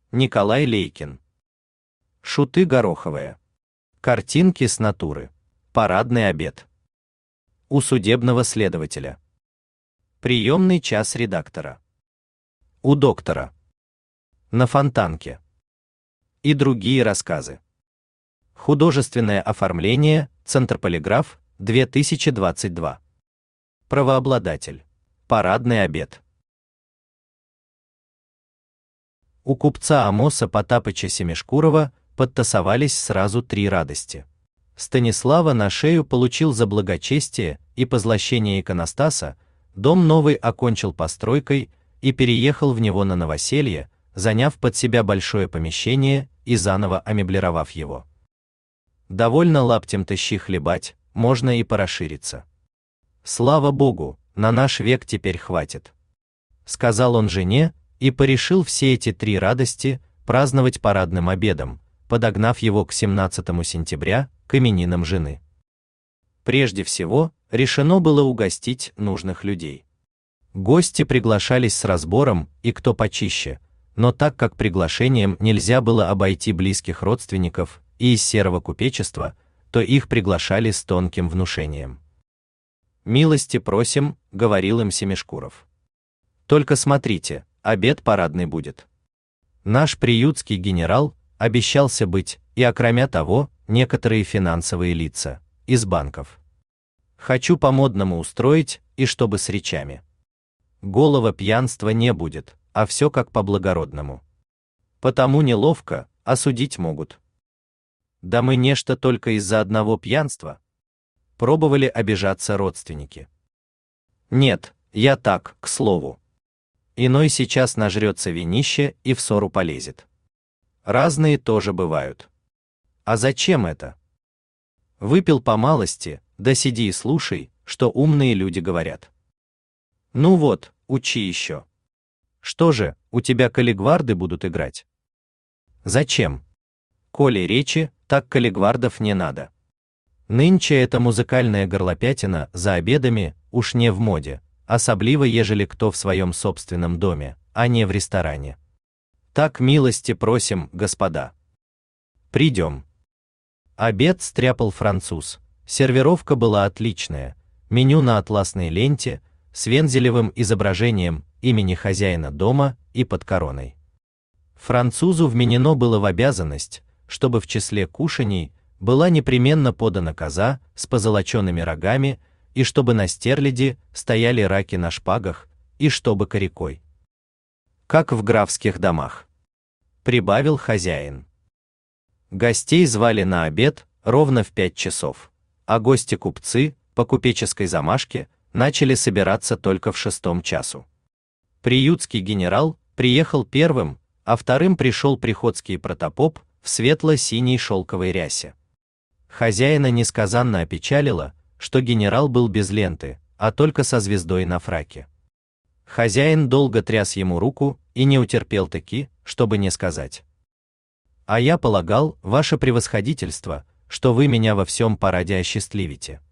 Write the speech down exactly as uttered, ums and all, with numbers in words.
Николай Лейкин. Шуты гороховые. Картинки с натуры. Парадный обед. У судебного следователя. Приемный час редактора. У доктора. На Фонтанке. И другие рассказы. Художественное оформление, Центр Полиграф, две тысячи двадцать два. Правообладатель. Парадный обед. У купца Амоса Потапыча Семишкурова подтасовались сразу три радости. Станислава на шею получил за благочестие и позлощение иконостаса, дом новый окончил постройкой и переехал в него на новоселье, заняв под себя большое помещение и заново амеблировав его. Довольно лаптем тащи хлебать, можно и порасшириться. Слава Богу, на наш век теперь хватит, сказал он жене, и порешил все эти три радости праздновать парадным обедом, подогнав его к семнадцатому сентября, к именинам жены. Прежде всего, решено было угостить нужных людей. Гости приглашались с разбором и кто почище, но так как приглашением нельзя было обойти близких родственников и из серого купечества, то их приглашали с тонким внушением. «Милости просим», — говорил им Семишкуров. «Только смотрите, обед парадный будет. Наш приютский генерал обещался быть, и окромя того, некоторые финансовые лица из банков. Хочу по-модному устроить, и чтобы с речами. Голого пьянства не будет, а все как по-благородному. Потому неловко, осудить могут. Да мы нечто только из-за одного пьянства. Пробовали обижаться родственники. Нет, я так, к слову. Иной сейчас нажрется винище и в ссору полезет. Разные тоже бывают. А зачем это? Выпил по малости, да сиди и слушай, что умные люди говорят. Ну вот, учи еще. Что же, у тебя калигварды будут играть? Зачем? Коли речи, так калигвардов не надо. Нынче эта музыкальная горлопятина за обедами уж не в моде, особливо ежели кто в своем собственном доме, а не в ресторане. Так милости просим, господа. Придем. Обед стряпал француз, сервировка была отличная, меню на атласной ленте, с вензелевым изображением имени хозяина дома и под короной. Французу вменено было в обязанность, чтобы в числе кушаний была непременно подана коза с позолоченными рогами, и чтобы на стерляди стояли раки на шпагах, и чтобы корякой. Как в графских домах. Прибавил хозяин. Гостей звали на обед ровно в пять часов, а гости-купцы по купеческой замашке начали собираться только в шестом часу. Приютский генерал приехал первым, а вторым пришел приходский протопоп в светло-синей шелковой рясе. Хозяина несказанно опечалило, что генерал был без ленты, а только со звездой на фраке. Хозяин долго тряс ему руку и не утерпел-таки, чтобы не сказать: «А я полагал, ваше превосходительство, что вы меня во всем параде осчастливите».